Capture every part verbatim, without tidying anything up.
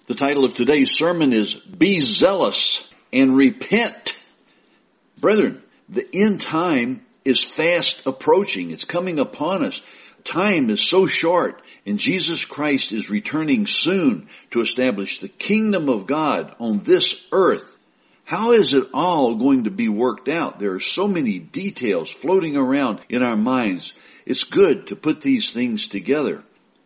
The title of today's sermon is Be Zealous and Repent. Brethren, the end time is fast approaching. It's coming upon us. Time is so short, and Jesus Christ is returning soon to establish the kingdom of God on this earth. How is it all going to be worked out? There are so many details floating around in our minds. It's good to put these things together.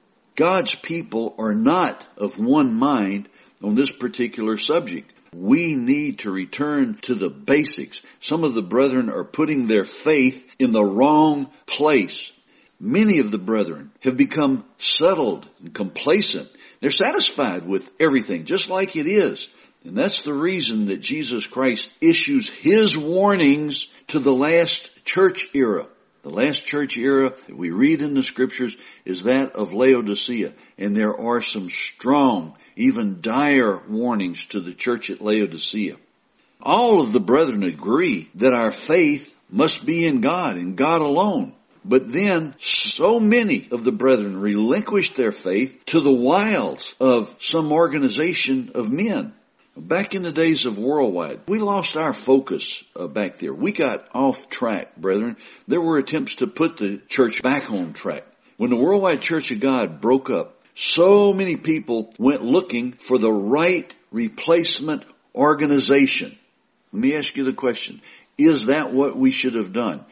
God's people are not of one mind on this particular subject. We need to return to the basics. Some of the brethren are putting their faith in the wrong place. Many of the brethren have become settled and complacent. They're satisfied with everything just like it is. And that's the reason that Jesus Christ issues His warnings to the last church era. The last church era that we read in the scriptures is that of Laodicea. And there are some strong, even dire warnings to the church at Laodicea. All of the brethren agree that our faith must be in God and God alone. But then so many of the brethren relinquished their faith to the wiles of some organization of men. Back in the days of Worldwide, we lost our focus uh, back there. We got off track, brethren. There were attempts to put the church back on track. When the Worldwide Church of God broke up, so many people went looking for the right replacement organization. Let me ask you the question. Is that what we should have done?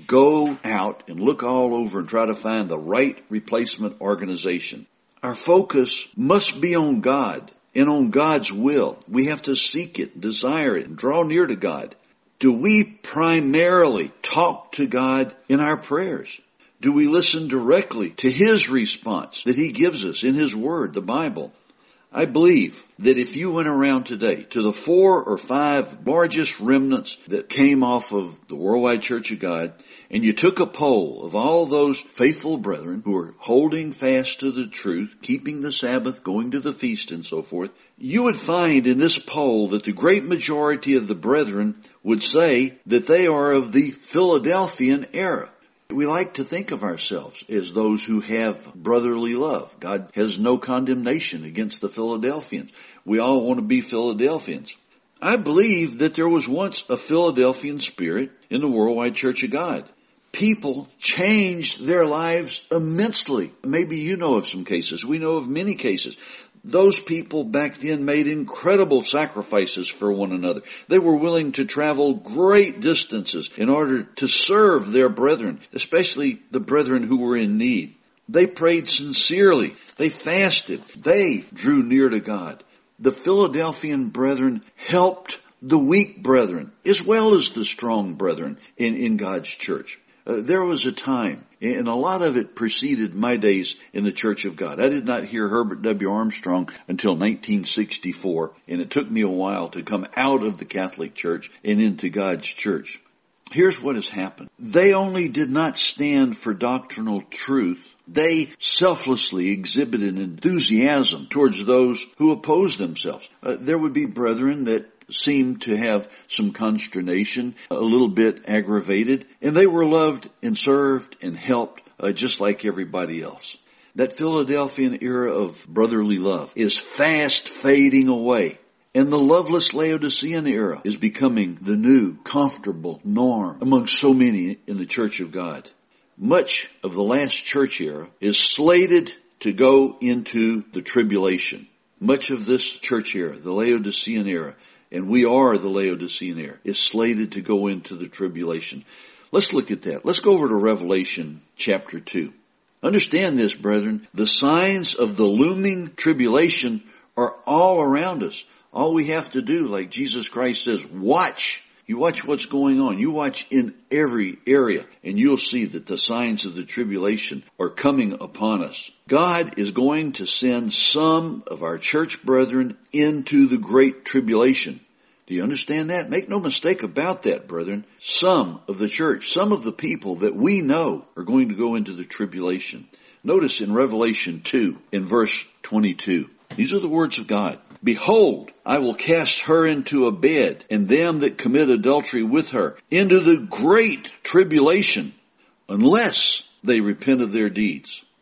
Go out and look all over and try to find the right replacement organization. Our focus must be on God. And on God's will. We have to seek it, desire it, and draw near to God. Do we primarily talk to God in our prayers? Do we listen directly to His response that He gives us in His Word, the Bible? I believe that if you went around today to the four or five largest remnants that came off of the Worldwide Church of God, and you took a poll of all those faithful brethren who are holding fast to the truth, keeping the Sabbath, going to the feast and so forth, you would find in this poll that the great majority of the brethren would say that they are of the Philadelphian era. We like to think of ourselves as those who have brotherly love. God has no condemnation against the Philadelphians. We all want to be Philadelphians. I believe that there was once a Philadelphian spirit in the Worldwide Church of God. People changed their lives immensely. Maybe you know of some cases. We know of many cases. Those people back then made incredible sacrifices for one another. They were willing to travel great distances in order to serve their brethren, especially the brethren who were in need. They prayed sincerely. They fasted. They drew near to God. The Philadelphian brethren helped the weak brethren as well as the strong brethren in, in God's church. Uh, there was a time, and a lot of it preceded my days in the Church of God. I did not hear Herbert W. Armstrong until nineteen sixty-four, and it took me a while to come out of the Catholic Church and into God's church. Here's what has happened. They only did not stand for doctrinal truth. They selflessly exhibited enthusiasm towards those who opposed themselves. Uh, there would be brethren that seemed to have some consternation, a little bit aggravated, and they were loved and served and helped uh, just like everybody else. That Philadelphian era of brotherly love is fast fading away, and the loveless Laodicean era is becoming the new, comfortable norm among so many in the Church of God. Much of the last church era is slated to go into the tribulation. Much of this church era, the Laodicean era, and we are the Laodicean era, is slated to go into the tribulation. Let's look at that. Let's go over to Revelation chapter two. Understand this, brethren. The signs of the looming tribulation are all around us. All we have to do, like Jesus Christ says, watch. You watch what's going on. You watch in every area, and you'll see that the signs of the tribulation are coming upon us. God is going to send some of our church brethren into the great tribulation. Do you understand that? Make no mistake about that, brethren. Some of the church, some of the people that we know are going to go into the tribulation. Notice in Revelation two, in verse twenty-two, these are the words of God. Behold, I will cast her into a bed, and them that commit adultery with her, into the great tribulation, unless they repent of their deeds.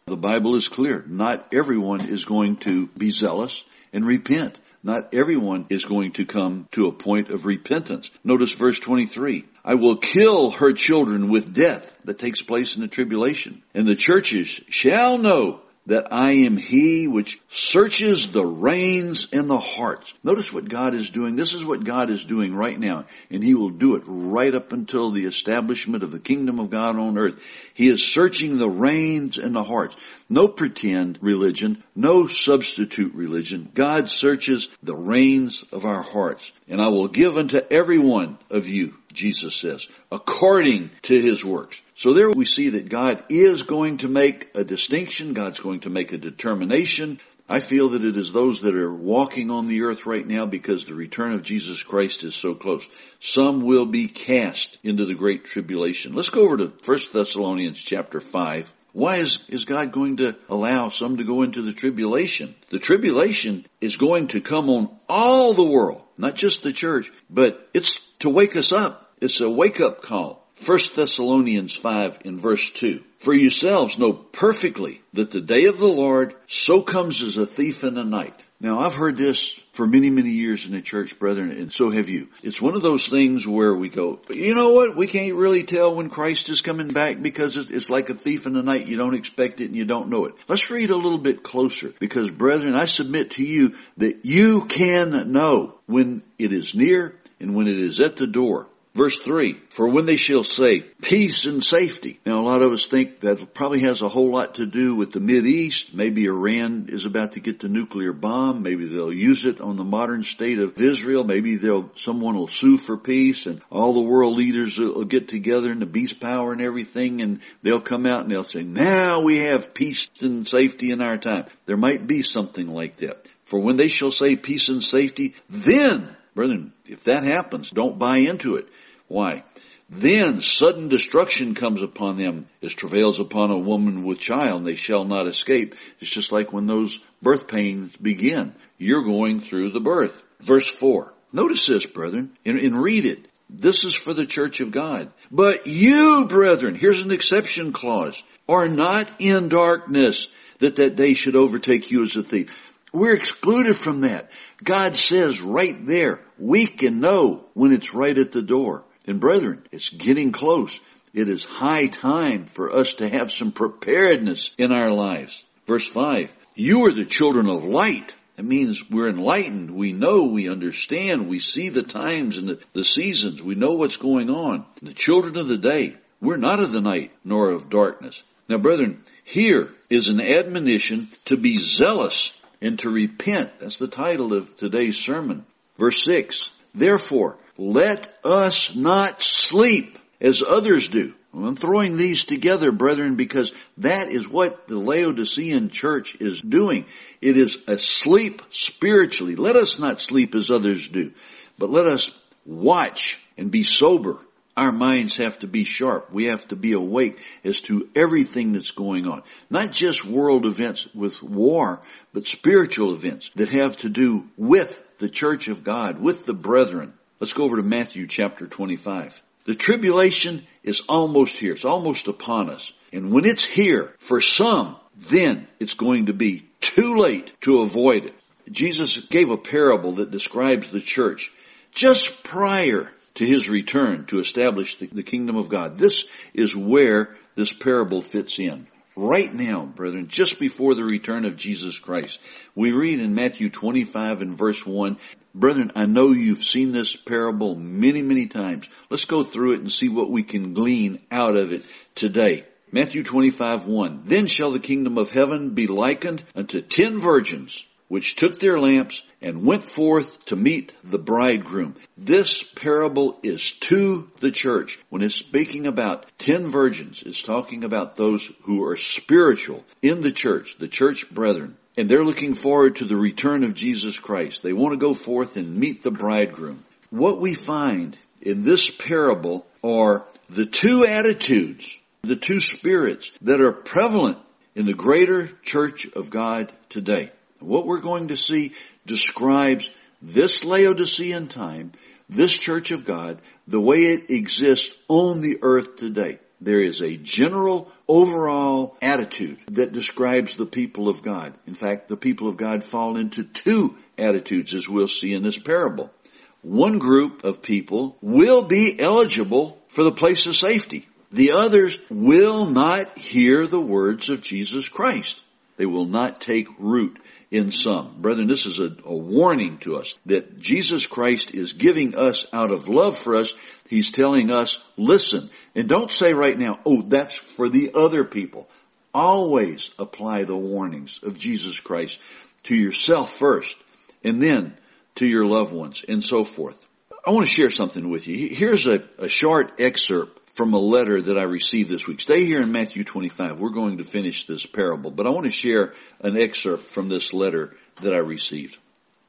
The Bible is clear. Not everyone is going to be zealous and repent. Not everyone is going to come to a point of repentance. Notice verse twenty-three. I will kill her children with death. That takes place in the tribulation. And the churches shall know that I am he which searches the reins and the hearts. Notice what God is doing. This is what God is doing right now. And he will do it right up until the establishment of the kingdom of God on earth. He is searching the reins and the hearts. No pretend religion, no substitute religion. God searches the reins of our hearts. And I will give unto every one of you, Jesus says, according to his works. So there we see that God is going to make a distinction. God's going to make a determination. I feel that it is those that are walking on the earth right now because the return of Jesus Christ is so close. Some will be cast into the great tribulation. Let's go over to First Thessalonians chapter five. Why is, is God going to allow some to go into the tribulation? The tribulation is going to come on all the world, not just the church, but it's to wake us up. It's a wake-up call. First Thessalonians five in verse two. For yourselves know perfectly that the day of the Lord so comes as a thief in the night. Now, I've heard this for many, many years in the church, brethren, and so have you. It's one of those things where we go, you know what? We can't really tell when Christ is coming back because it's like a thief in the night. You don't expect it and you don't know it. Let's read a little bit closer because, brethren, I submit to you that you can know when it is near and when it is at the door. Verse three, for when they shall say peace and safety. Now a lot of us think that probably has a whole lot to do with the Mideast. Maybe Iran is about to get the nuclear bomb. Maybe they'll use it on the modern state of Israel. Maybe they'll, someone will sue for peace and all the world leaders will get together and the beast power and everything and they'll come out and they'll say, now we have peace and safety in our time. There might be something like that. For when they shall say peace and safety, then, brethren, if that happens, don't buy into it. Why? Then sudden destruction comes upon them as travails upon a woman with child, and they shall not escape. It's just like when those birth pains begin. You're going through the birth. Verse four. Notice this, brethren, and, and read it. This is for the church of God. But you, brethren, here's an exception clause, are not in darkness, that that day should overtake you as a thief. We're excluded from that. God says right there, we can know when it's right at the door. And brethren, it's getting close. It is high time for us to have some preparedness in our lives. Verse five, you are the children of light. That means we're enlightened. We know, we understand, we see the times and the, the seasons. We know what's going on. The children of the day. We're not of the night nor of darkness. Now, brethren, here is an admonition to be zealous and to repent. That's the title of today's sermon. Verse six, therefore, let us not sleep as others do. Well, I'm throwing these together, brethren, because that is what the Laodicean church is doing. It is asleep spiritually. Let us not sleep as others do, but let us watch and be sober. Our minds have to be sharp. We have to be awake as to everything that's going on. Not just world events with war, but spiritual events that have to do with the church of God, with the brethren. Let's go over to Matthew chapter twenty-five. The tribulation is almost here. It's almost upon us. And when it's here, for some, then it's going to be too late to avoid it. Jesus gave a parable that describes the church just prior to his return to establish the, the kingdom of God. This is where this parable fits in. Right now, brethren, just before the return of Jesus Christ. We read in Matthew twenty-five and verse one, brethren, I know you've seen this parable many, many times. Let's go through it and see what we can glean out of it today. Matthew twenty-five, one. Then shall the kingdom of heaven be likened unto ten virgins, which took their lamps and went forth to meet the bridegroom. This parable is to the church. When it's speaking about ten virgins, it's talking about those who are spiritual in the church, the church brethren. And they're looking forward to the return of Jesus Christ. They want to go forth and meet the bridegroom. What we find in this parable are the two attitudes, the two spirits that are prevalent in the greater church of God today. What we're going to see describes this Laodicean time, this church of God, the way it exists on the earth today. there is a general overall attitude that describes the people of God. In fact, the people of God fall into two attitudes, as we'll see in this parable. One group of people will be eligible for the place of safety. The others will not hear the words of Jesus Christ. They will not take root in some. Brethren, this is a, a warning to us that Jesus Christ is giving us out of love for us. He's telling us, listen, and don't say right now, oh, that's for the other people. Always apply the warnings of Jesus Christ to yourself first, and then to your loved ones, and so forth. I want to share something with you. Here's a, a short excerpt from a letter that I received this week. Stay here in Matthew twenty-five. We're going to finish this parable, but I want to share an excerpt from this letter that I received.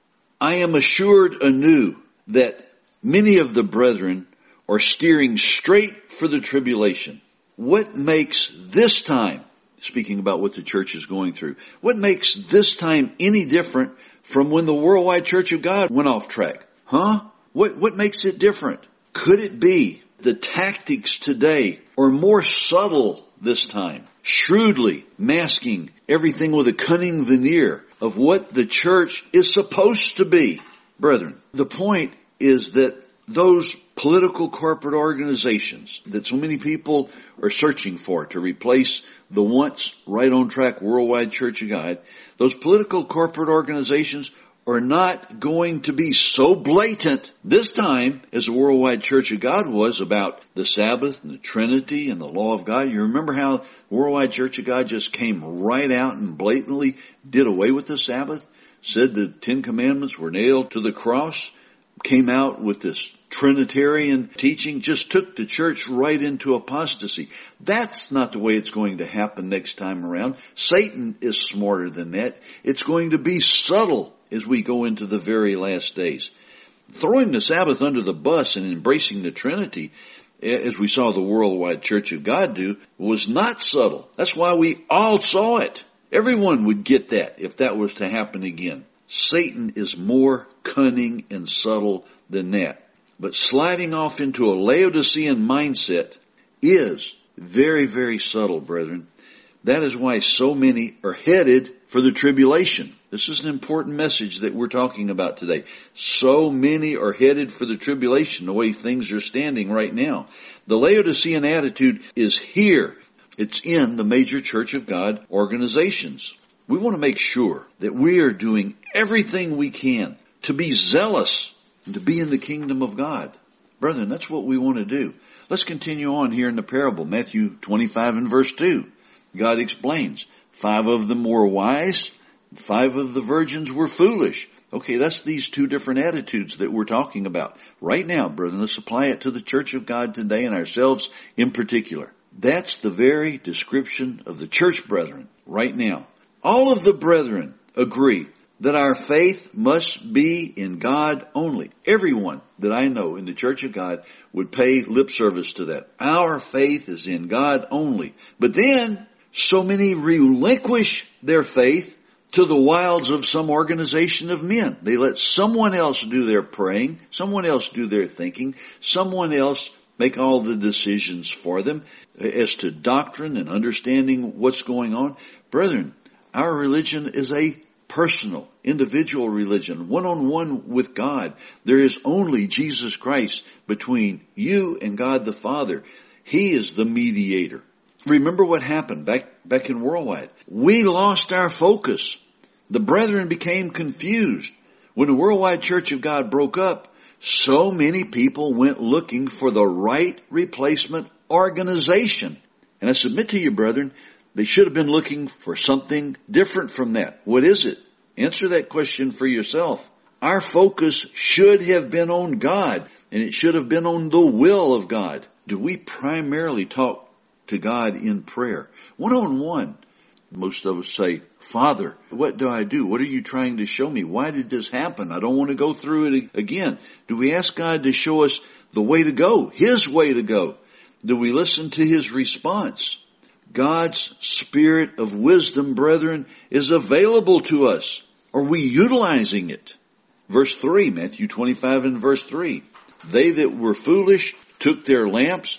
I am assured anew that many of the brethren are steering straight for the tribulation. What makes this time, speaking about what the church is going through, what makes this time any different from when the Worldwide Church of God went off track? Huh? What, what makes it different? Could it be the tactics today are more subtle this time, shrewdly masking everything with a cunning veneer of what the church is supposed to be? Brethren, the point is that those political corporate organizations that so many people are searching for to replace the once right on track Worldwide Church of God, those political corporate organizations are not going to be so blatant this time as the Worldwide Church of God was about the Sabbath and the Trinity and the law of God. You remember how the Worldwide Church of God just came right out and blatantly did away with the Sabbath, said the Ten Commandments were nailed to the cross, came out with this Trinitarian teaching, just took the church right into apostasy. That's not the way it's going to happen next time around. Satan is smarter than that. It's going to be subtle as we go into the very last days. Throwing the Sabbath under the bus and embracing the Trinity, as we saw the Worldwide Church of God do, was not subtle. That's why we all saw it. Everyone would get that if that was to happen again. Satan is more cunning and subtle than that. But sliding off into a Laodicean mindset is very, very subtle, brethren. That is why so many are headed for the tribulation. This is an important message that we're talking about today. So many are headed for the tribulation, the way things are standing right now. The Laodicean attitude is here. It's in the major Church of God organizations. We want to make sure that we are doing everything we can to be zealous and to be in the kingdom of God. Brethren, that's what we want to do. Let's continue on here in the parable, Matthew twenty-five and verse two. God explains, five of them were wise, five of the virgins were foolish. Okay, that's these two different attitudes that we're talking about. Right now, brethren, let's apply it to the church of God today and ourselves in particular. That's the very description of the church, brethren, right now. All of the brethren agree that our faith must be in God only. Everyone that I know in the Church of God would pay lip service to that. Our faith is in God only. But then, so many relinquish their faith to the wiles of some organization of men. They let someone else do their praying, someone else do their thinking, someone else make all the decisions for them as to doctrine and understanding what's going on. Brethren, our religion is a personal, individual religion, one-on-one with God. There is only Jesus Christ between you and God the Father. He is the mediator. Remember what happened back, back in Worldwide. We lost our focus. The brethren became confused. When the Worldwide Church of God broke up, so many people went looking for the right replacement organization. And I submit to you, brethren, they should have been looking for something different from that. What is it? Answer that question for yourself. Our focus should have been on God, and it should have been on the will of God. Do we primarily talk to God in prayer? One-on-one. Most of us say, Father, what do I do? What are you trying to show me? Why did this happen? I don't want to go through it again. Do we ask God to show us the way to go, His way to go? Do we listen to His response? God's spirit of wisdom, brethren, is available to us. Are we utilizing it? Verse three, Matthew twenty-five and verse three. They that were foolish took their lamps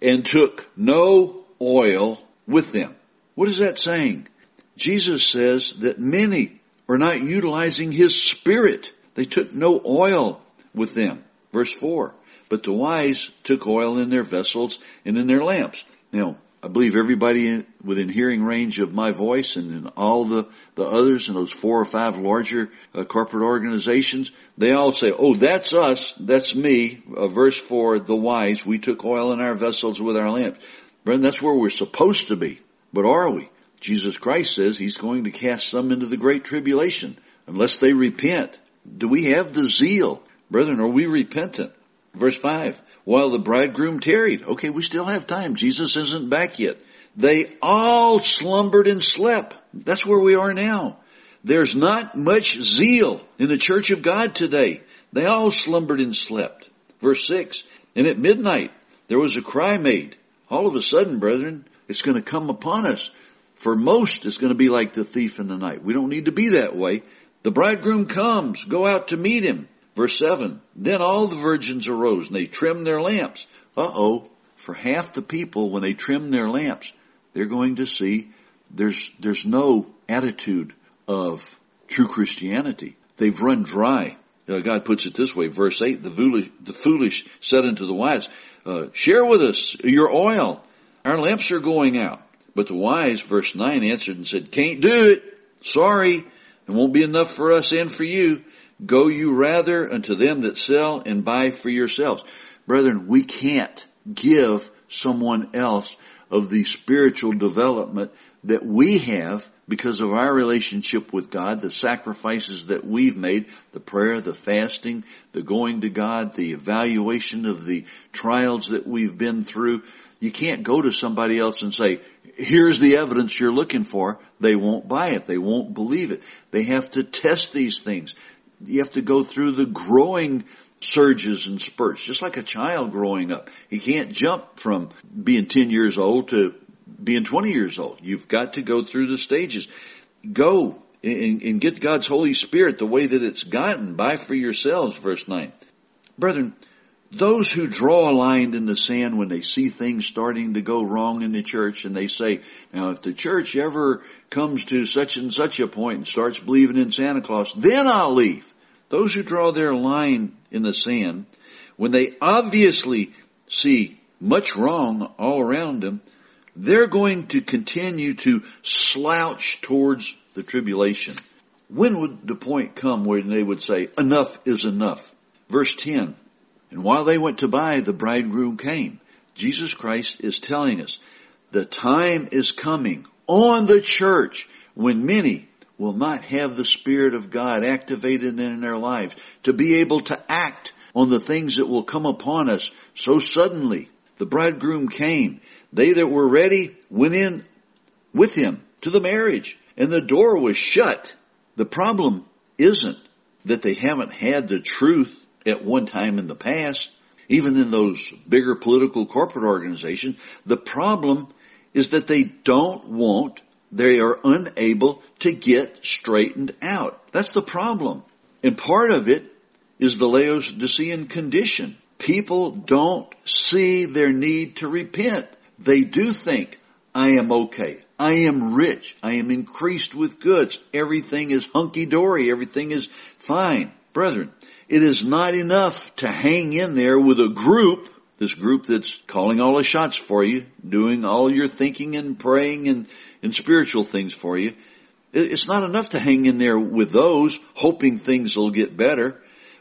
and took no oil with them. What is that saying? Jesus says that many are not utilizing His Spirit. They took no oil with them. Verse four. But the wise took oil in their vessels and in their lamps. Now, I believe everybody within hearing range of my voice and in all the, the others and those four or five larger uh, corporate organizations, they all say, oh, that's us, that's me. Uh, verse four, the wise, we took oil in our vessels with our lamps. Brethren, that's where we're supposed to be. But are we? Jesus Christ says He's going to cast some into the great tribulation unless they repent. Do we have the zeal? Brethren, are we repentant? Verse five, while the bridegroom tarried. Okay, we still have time. Jesus isn't back yet. They all slumbered and slept. That's where we are now. There's not much zeal in the church of God today. They all slumbered and slept. Verse six, and at midnight there was a cry made. All of a sudden, brethren, it's going to come upon us. For most, it's going to be like the thief in the night. We don't need to be that way. The bridegroom comes. Go out to meet Him. Verse seven, then all the virgins arose and they trimmed their lamps. Uh-oh, for half the people, when they trim their lamps, they're going to see there's, there's no attitude of true Christianity. They've run dry. Uh, God puts it this way, verse eight, the foolish, the foolish said unto the wise, uh, share with us your oil. Our lamps are going out. But the wise, verse nine, answered and said, can't do it. Sorry. It won't be enough for us and for you. Go you rather unto them that sell and buy for yourselves. Brethren, we can't give someone else of the spiritual development that we have because of our relationship with God, the sacrifices that we've made, the prayer, the fasting, the going to God, the evaluation of the trials that we've been through. You can't go to somebody else and say, here's the evidence you're looking for. They won't buy it. They won't believe it. They have to test these things. You have to go through the growing surges and spurts, just like a child growing up. He can't jump from being ten years old to being twenty years old. You've got to go through the stages. Go and, and get God's Holy Spirit the way that it's gotten. Buy for yourselves, verse nine. Brethren, those who draw a line in the sand when they see things starting to go wrong in the church and they say, now if the church ever comes to such and such a point and starts believing in Santa Claus, then I'll leave. Those who draw their line in the sand, when they obviously see much wrong all around them, they're going to continue to slouch towards the tribulation. When would the point come where they would say, enough is enough? Verse ten, and while they went to buy, the bridegroom came. Jesus Christ is telling us the time is coming on the church when many will not have the Spirit of God activated in their lives to be able to act on the things that will come upon us so suddenly. The bridegroom came. They that were ready went in with Him to the marriage, and the door was shut. The problem isn't that they haven't had the truth at one time in the past, even in those bigger political corporate organizations. The problem is that they don't want, they are unable to get straightened out. That's the problem. And part of it is the Laodicean condition. People don't see their need to repent. They do think, I am okay. I am rich. I am increased with goods. Everything is hunky-dory. Everything is fine. Brethren, it is not enough to hang in there with a group, this group that's calling all the shots for you, doing all your thinking and praying and, and spiritual things for you. It's not enough to hang in there with those, hoping things will get better.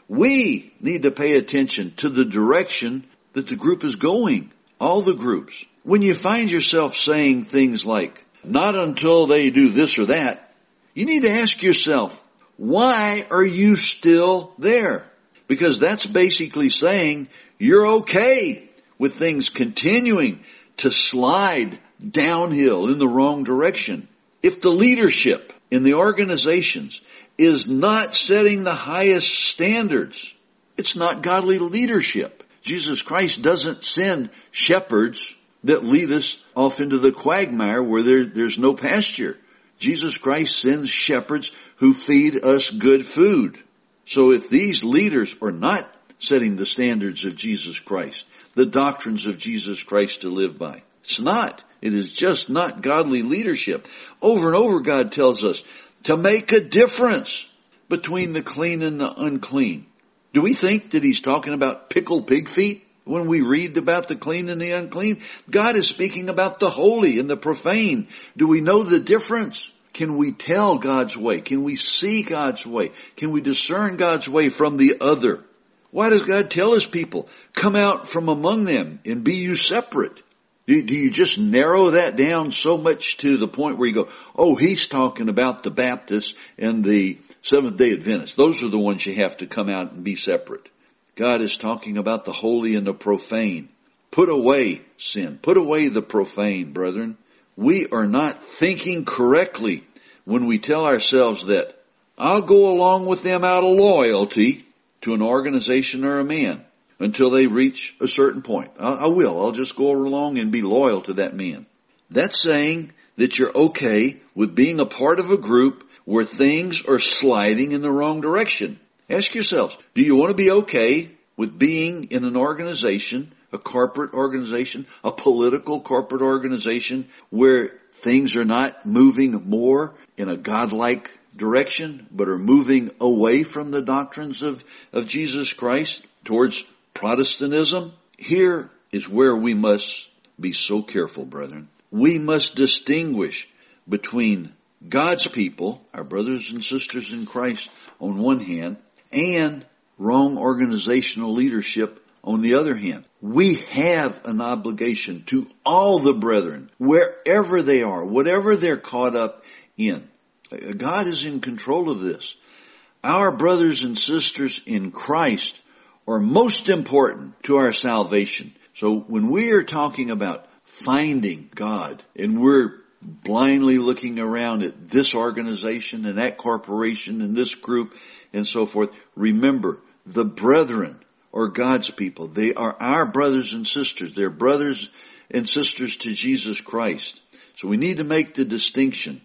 We need to pay attention to the direction that the group is going, all the groups. When you find yourself saying things like, not until they do this or that, you need to ask yourself, why are you still there? Because that's basically saying you're okay with things continuing to slide downhill in the wrong direction. If the leadership in the organizations is not setting the highest standards, it's not godly leadership. Jesus Christ doesn't send shepherds that lead us off into the quagmire where there, there's no pasture. Jesus Christ sends shepherds who feed us good food. So if these leaders are not setting the standards of Jesus Christ, the doctrines of Jesus Christ to live by. It's not. It is just not godly leadership. Over and over God tells us to make a difference between the clean and the unclean. Do we think that he's talking about pickled pig feet when we read about the clean and the unclean? God is speaking about the holy and the profane. Do we know the difference? Can we tell God's way? Can we see God's way? Can we discern God's way from the other? Why does God tell his people, come out from among them and be you separate? Do, do you just narrow that down so much to the point where you go, oh, he's talking about the Baptists and the Seventh-day Adventists. Those are the ones you have to come out and be separate. God is talking about the holy and the profane. Put away sin. Put away the profane, brethren. We are not thinking correctly when we tell ourselves that I'll go along with them out of loyalty to an organization or a man until they reach a certain point. I, I will. I'll just go along and be loyal to that man. That's saying that you're okay with being a part of a group where things are sliding in the wrong direction. Ask yourselves, do you want to be okay with being in an organization, a corporate organization, a political corporate organization where things are not moving more in a godlike direction, but are moving away from the doctrines of, of Jesus Christ towards Protestantism? Here is where we must be so careful, brethren. We must distinguish between God's people, our brothers and sisters in Christ on one hand, and wrong organizational leadership on the other hand. We have an obligation to all the brethren, wherever they are, whatever they're caught up in. God is in control of this. Our brothers and sisters in Christ are most important to our salvation. So when we are talking about finding God and we're blindly looking around at this organization and that corporation and this group and so forth, remember, the brethren are God's people. They are our brothers and sisters. They're brothers and sisters to Jesus Christ. So we need to make the distinction.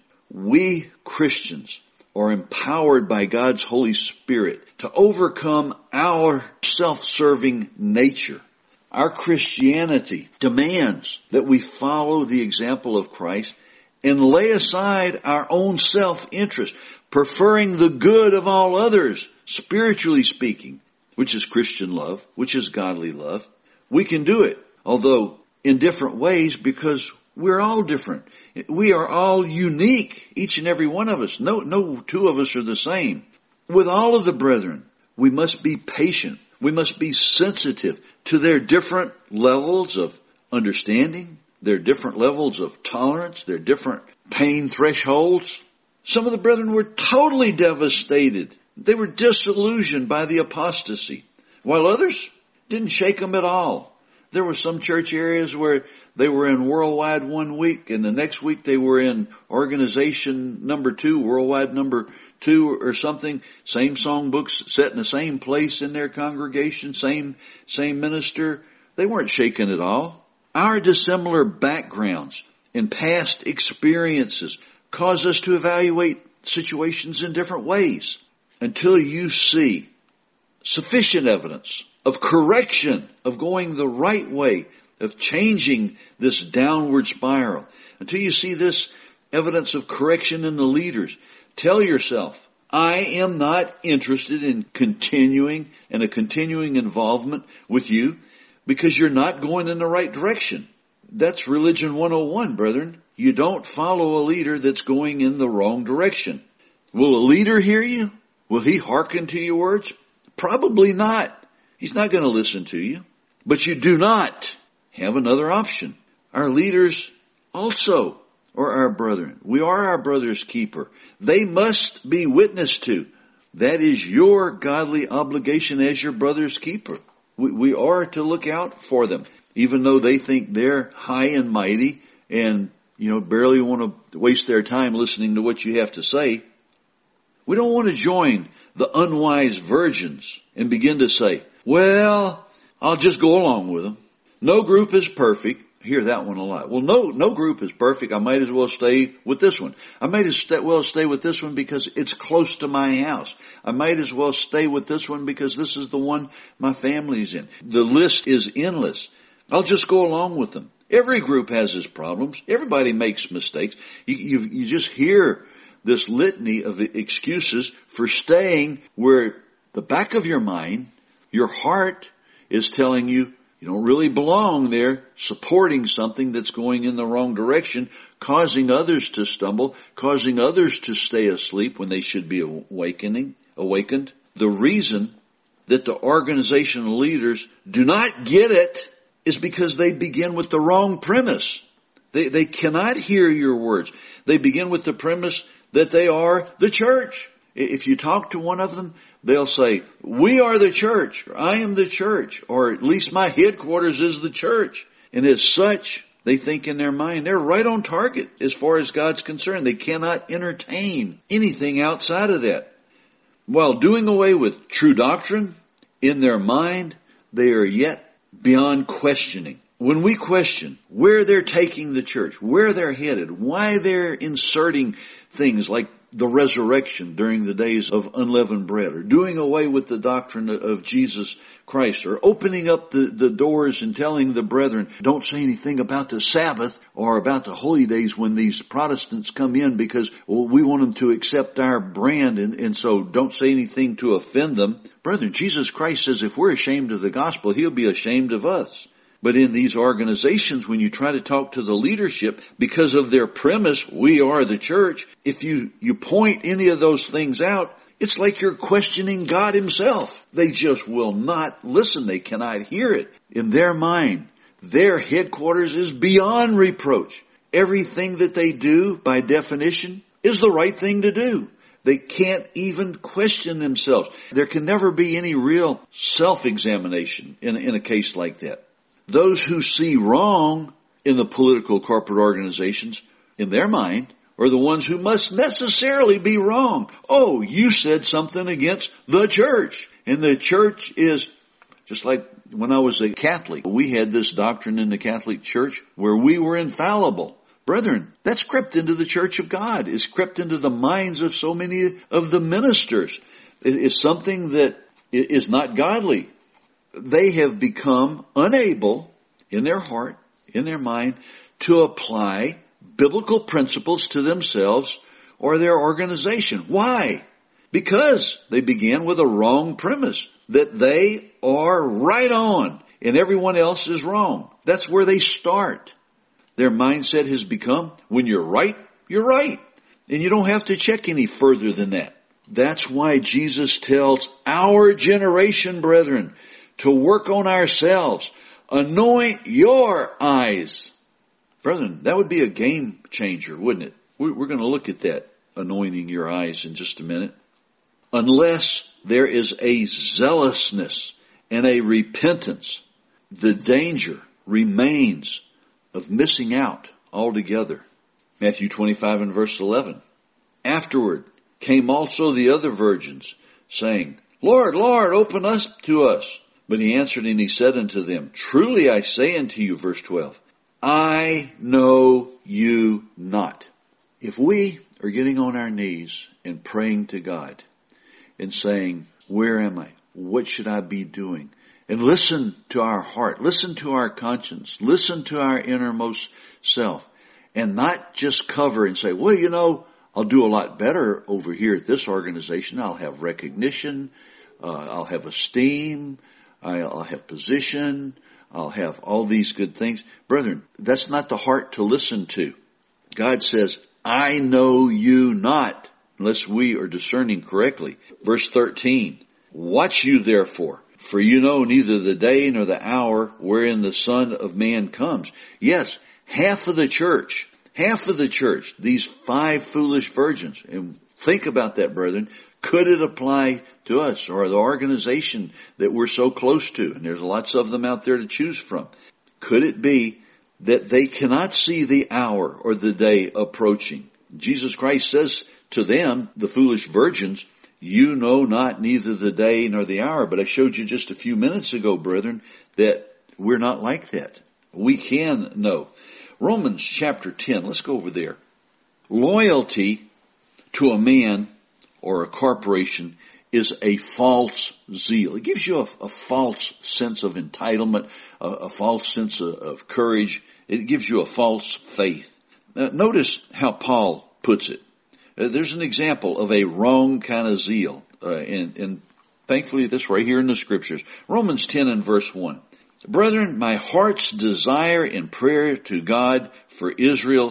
We Christians are empowered by God's Holy Spirit to overcome our self-serving nature. Our Christianity demands that we follow the example of Christ and lay aside our own self-interest, preferring the good of all others, spiritually speaking, which is Christian love, which is godly love. We can do it, although in different ways, because we're all different. We are all unique, each and every one of us. No, no two of us are the same. With all of the brethren, we must be patient. We must be sensitive to their different levels of understanding, their different levels of tolerance, their different pain thresholds. Some of the brethren were totally devastated. They were disillusioned by the apostasy, while others didn't shake them at all. There were some church areas where they were in worldwide one week, and the next week they were in organization number two, worldwide number two or something. Same songbooks set in the same place in their congregation, same, same minister. They weren't shaken at all. Our dissimilar backgrounds and past experiences cause us to evaluate situations in different ways until you see sufficient evidence of correction, of going the right way, of changing this downward spiral. Until you see this evidence of correction in the leaders, tell yourself, I am not interested in continuing and a continuing involvement with you because you're not going in the right direction. That's Religion one oh one, brethren. You don't follow a leader that's going in the wrong direction. Will a leader hear you? Will he hearken to your words? Probably not. He's not going to listen to you. But you do not have another option. Our leaders also are our brethren. We are our brother's keeper. They must be witnessed to. That is your godly obligation as your brother's keeper. We, we are to look out for them, even though they think they're high and mighty and, you know, barely want to waste their time listening to what you have to say. We don't want to join the unwise virgins and begin to say, well, I'll just go along with them. No group is perfect. hear that one a lot. Well, no, no group is perfect. I might as well stay with this one. I might as well stay with this one because it's close to my house. I might as well stay with this one because this is the one my family's in. The list is endless. I'll just go along with them. Every group has its problems. Everybody makes mistakes. You, you, you just hear this litany of excuses for staying where the back of your mind, your heart is telling you you don't really belong there, supporting something that's going in the wrong direction, causing others to stumble, causing others to stay asleep when they should be awakening, awakened. The reason that the organizational leaders do not get it is because they begin with the wrong premise. They, they cannot hear your words. They begin with the premise that they are the church. If you talk to one of them, they'll say, we are the church, or I am the church, or at least my headquarters is the church. And as such, they think in their mind, they're right on target as far as God's concerned. They cannot entertain anything outside of that. While doing away with true doctrine, in their mind, they are yet beyond questioning. When we question where they're taking the church, where they're headed, why they're inserting things like the resurrection during the days of unleavened bread, or doing away with the doctrine of Jesus Christ, or opening up the, the doors and telling the brethren, don't say anything about the Sabbath or about the holy days when these Protestants come in because well, we want them to accept our brand, and, and so don't say anything to offend them. Brethren, Jesus Christ says if we're ashamed of the gospel, He'll be ashamed of us. But in these organizations, when you try to talk to the leadership, because of their premise, we are the church, if you, you point any of those things out, it's like you're questioning God Himself. They just will not listen. They cannot hear it. In their mind, their headquarters is beyond reproach. Everything that they do, by definition, is the right thing to do. They can't even question themselves. There can never be any real self-examination in, in a case like that. Those who see wrong in the political corporate organizations, in their mind, are the ones who must necessarily be wrong. Oh, you said something against the church. And the church is, just like when I was a Catholic, we had this doctrine in the Catholic Church where we were infallible. Brethren, that's crept into the Church of God. It's crept into the minds of so many of the ministers. It's something that is not godly. They have become unable in their heart, in their mind, to apply biblical principles to themselves or their organization. Why? Because they began with a wrong premise, that they are right on and everyone else is wrong. That's where they start. Their mindset has become, when you're right, you're right. And you don't have to check any further than that. That's why Jesus tells our generation, brethren, to work on ourselves. Anoint your eyes. Brethren, that would be a game changer, wouldn't it? We're going to look at that, anointing your eyes, in just a minute. Unless there is a zealousness and a repentance, the danger remains of missing out altogether. Matthew twenty-five and verse eleven. Afterward came also the other virgins, saying, Lord, Lord, open us to us. But he answered and he said unto them, Truly I say unto you, verse twelve, I know you not. If we are getting on our knees and praying to God and saying, where am I? What should I be doing? And listen to our heart, listen to our conscience, listen to our innermost self, and not just cover and say, well, you know, I'll do a lot better over here at this organization. I'll have recognition, uh, I'll have esteem, I'll have position, I'll have all these good things. Brethren, that's not the heart to listen to. God says, I know you not, unless we are discerning correctly. Verse thirteen, watch you therefore, for you know neither the day nor the hour wherein the Son of Man comes. Yes, half of the church, half of the church, these five foolish virgins, and think about that, brethren. Could it apply to us or the organization that we're so close to? And there's lots of them out there to choose from. Could it be that they cannot see the hour or the day approaching? Jesus Christ says to them, the foolish virgins, you know not neither the day nor the hour. But I showed you just a few minutes ago, brethren, that we're not like that. We can know. Romans chapter ten, let's go over there. Loyalty to a man or a corporation is a false zeal. It gives you a, a false sense of entitlement, a, a false sense of, of courage. It gives you a false faith. Now, notice how Paul puts it. Uh, there's an example of a wrong kind of zeal, uh, and, and thankfully this right here in the scriptures. Romans ten and verse one. Brethren, my heart's desire in prayer to God for Israel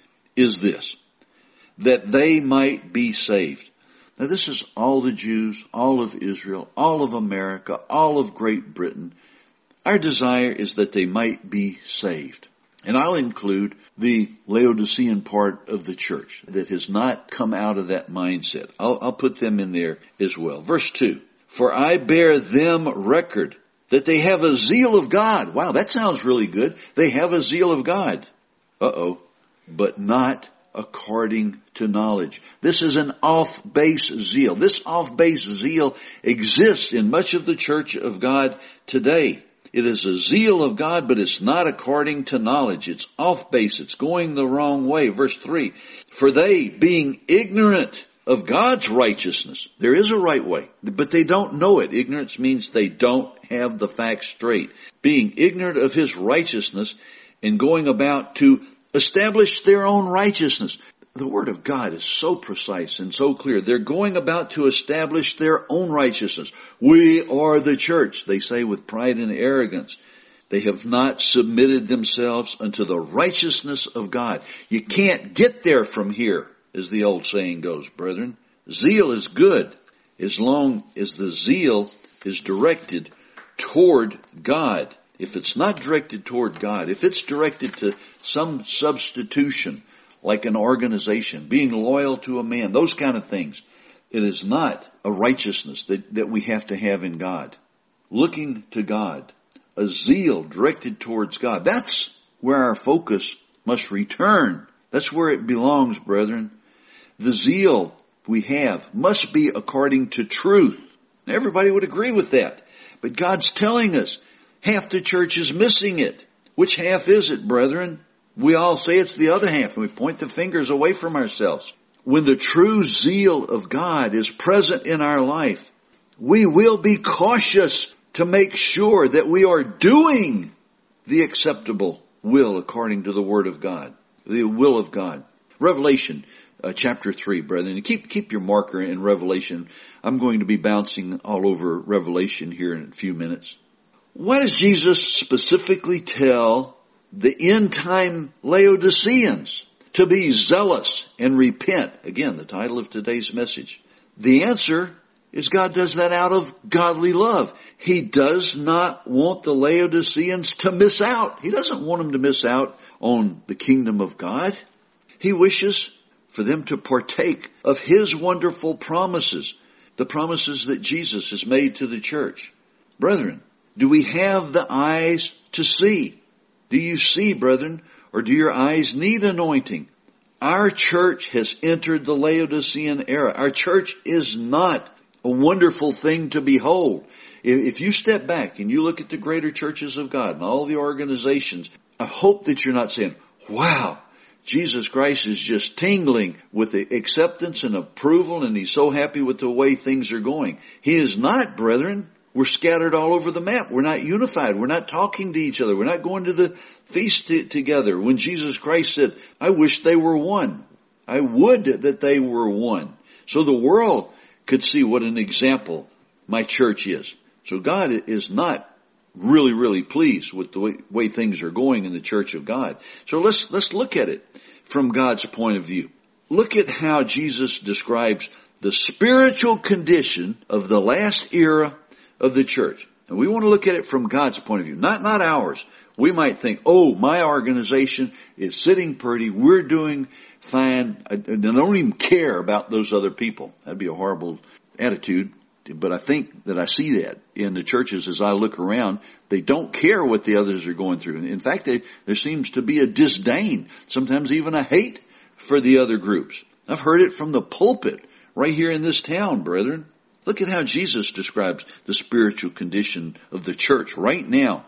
is this, that they might be saved. Now this is all the Jews, all of Israel, all of America, all of Great Britain. Our desire is that they might be saved. And I'll include the Laodicean part of the church that has not come out of that mindset. I'll, I'll put them in there as well. Verse two, for I bear them record that they have a zeal of God. Wow, that sounds really good. They have a zeal of God. Uh-oh. But not according to knowledge. This is an off-base zeal. This off-base zeal exists in much of the church of God today. It is a zeal of God, but it's not according to knowledge. It's off-base. It's going the wrong way. Verse three, for they, being ignorant of God's righteousness, there is a right way, but they don't know it. Ignorance means they don't have the facts straight. Being ignorant of His righteousness and going about to establish their own righteousness. The Word of God is so precise and so clear. They're going about to establish their own righteousness. We are the church, they say with pride and arrogance. They have not submitted themselves unto the righteousness of God. You can't get there from here, as the old saying goes, brethren. Zeal is good as long as the zeal is directed toward God. If it's not directed toward God, if it's directed to some substitution, like an organization, being loyal to a man, those kind of things, it is not a righteousness that, that we have to have in God. Looking to God, a zeal directed towards God, that's where our focus must return. That's where it belongs, brethren. The zeal we have must be according to truth. Everybody would agree with that. But God's telling us half the church is missing it. Which half is it, brethren? We all say it's the other half, and we point the fingers away from ourselves. When the true zeal of God is present in our life, we will be cautious to make sure that we are doing the acceptable will according to the Word of God, the will of God. Revelation uh, chapter three, brethren. Keep, keep your marker in Revelation. I'm going to be bouncing all over Revelation here in a few minutes. Why does Jesus specifically tell the end-time Laodiceans to be zealous and repent? Again, the title of today's message. The answer is God does that out of godly love. He does not want the Laodiceans to miss out. He doesn't want them to miss out on the kingdom of God. He wishes for them to partake of His wonderful promises, the promises that Jesus has made to the church. Brethren, do we have the eyes to see? Do you see, brethren, or do your eyes need anointing? Our church has entered the Laodicean era. Our church is not a wonderful thing to behold. If you step back and you look at the greater churches of God and all the organizations, I hope that you're not saying, wow, Jesus Christ is just tingling with the acceptance and approval, and He's so happy with the way things are going. He is not, brethren. We're scattered all over the map. We're not unified. We're not talking to each other. We're not going to the feast t- together. When Jesus Christ said, I wish they were one. I would that they were one. So the world could see what an example my church is. So God is not really, really pleased with the way, way things are going in the church of God. So let's, let's look at it from God's point of view. Look at how Jesus describes the spiritual condition of the last era of the church. And we want to look at it from God's point of view, not, not ours. We might think, oh, my organization is sitting pretty. We're doing fine. I, I don't even care about those other people. That'd be a horrible attitude. But I think that I see that in the churches as I look around. They don't care what the others are going through. In fact, they, there seems to be a disdain, sometimes even a hate for the other groups. I've heard it from the pulpit right here in this town, brethren. Look at how Jesus describes the spiritual condition of the church right now.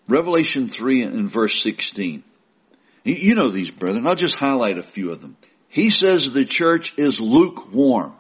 Revelation three and verse sixteen. You know these, brethren. I'll just highlight a few of them. He says the church is lukewarm.